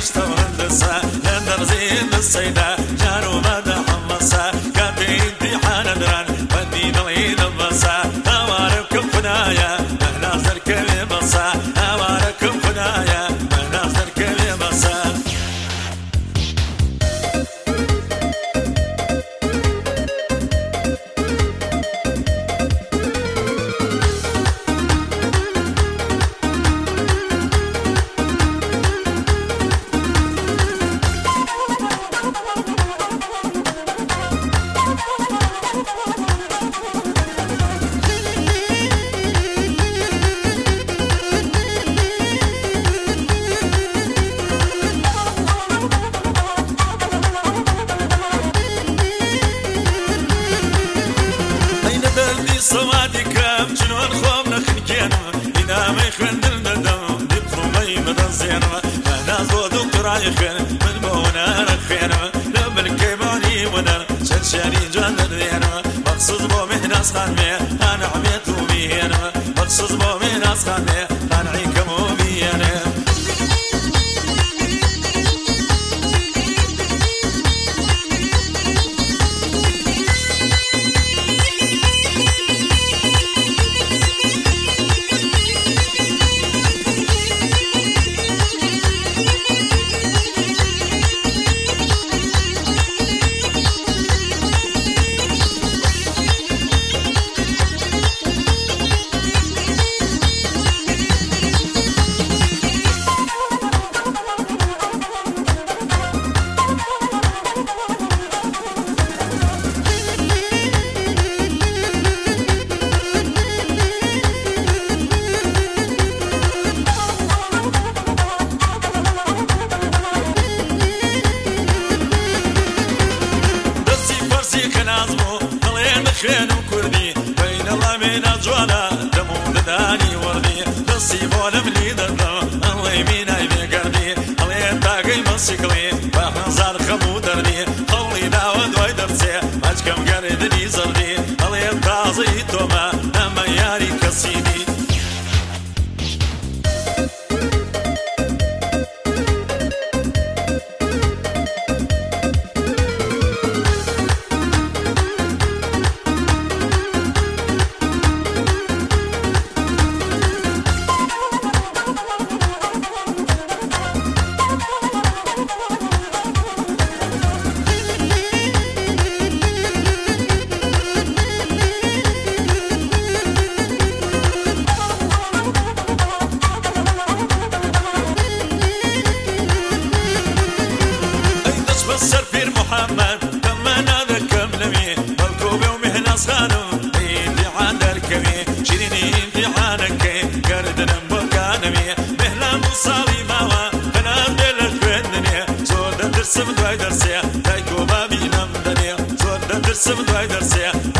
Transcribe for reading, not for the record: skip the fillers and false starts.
قشطة وهندسة لندرزين السيدة جارو مدى حمصة كابي امتحان دران ودين العيد البصة أواركم فنايا مهنا زركب بصة أواركم فنايا مهنا زركب بصة صوادكم جنون خومنا خنكينما إذا ما يخندل ندم دبرو ما يمدن زينما أنا زود وقرايخن من بونا رخينما لبن كيباني ودن شتشاني جاندر دينما مخصوص بو من ناس خانمي أنا عميتو بيهنما مخصوص بو من ناس خانمي أنا عيكمو بيهنما خين وكردي بين الله من أجوانا دمو دداني وردي نصيبون ملي دردو الله يمينا يبي قردي الله ينتاقي مسيقلي بحنزار خمو دردي خولي داود ويدرسي ماجكم قردني زردي الله ينتازي توما نما ياري كسيدي السرفير محمد كما نذكم لمي بالكوبي ومهنا صغانو ايدي عند الكمي شيريني امتحانك قردنا بوكانمي مهنا مصالي ماوا انا دل الفندني زود درس بدوي درسي تايكو بابي نمدني زود درس بدوي درسي